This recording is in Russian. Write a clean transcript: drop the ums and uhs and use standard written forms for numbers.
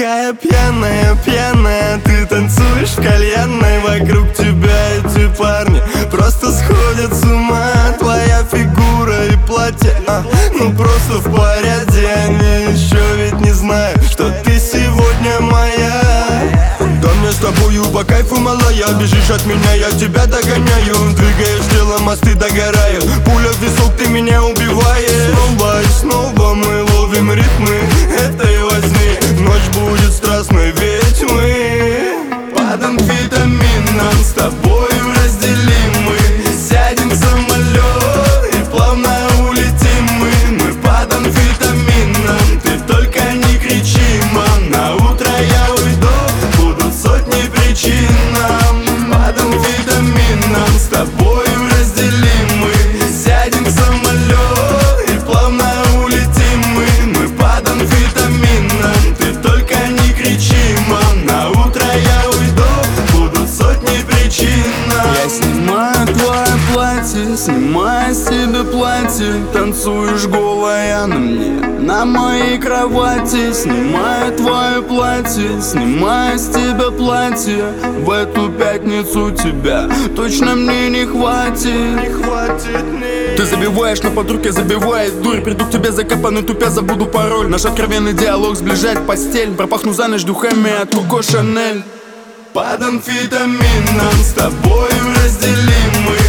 такая пьяная, пьяная, ты танцуешь в кальянной. Вокруг тебя эти парни просто сходят с ума. Твоя фигура и платье, ну просто в порядке. Они еще ведь не знают, что ты сегодня моя. Да мне с тобою по кайфу, малая. Бежишь от меня, я тебя догоняю. Двигаешь телом, мосты догорают. Пуля в висок, ты меня убиваешь. Снова и снова мы ловим ритмы этой возни. Ночь будет страстной, ведь мы под амфетамином с тобою разделимы. Сядем в самолет и плавно улетим мы. Мы под амфетамином, ты только не кричи, мам. На утро я уйду, будут сотни причин нам. Под амфетамином с тобою разделим мы. Сядем в самолет и плавно улетим мы. Мы под амфетамином, ты только не кричи, мам. На утро я уйду, будут сотни причин нам. Я снимаю твое платье, снимаю с тебя платье. Танцуешь голая на мне, на моей кровати. Снимаю твое платье, снимаю с тебя платье. В эту пятницу тебя точно мне не хватит. Ты забиваешь на подруг, я забивает дурь. Приду к тебе закопанный, тупя, забуду пароль. Наш откровенный диалог сближает постель. Пропахну за ночь духами от Коко Шанель. Под амфетамином с тобою разделим мы.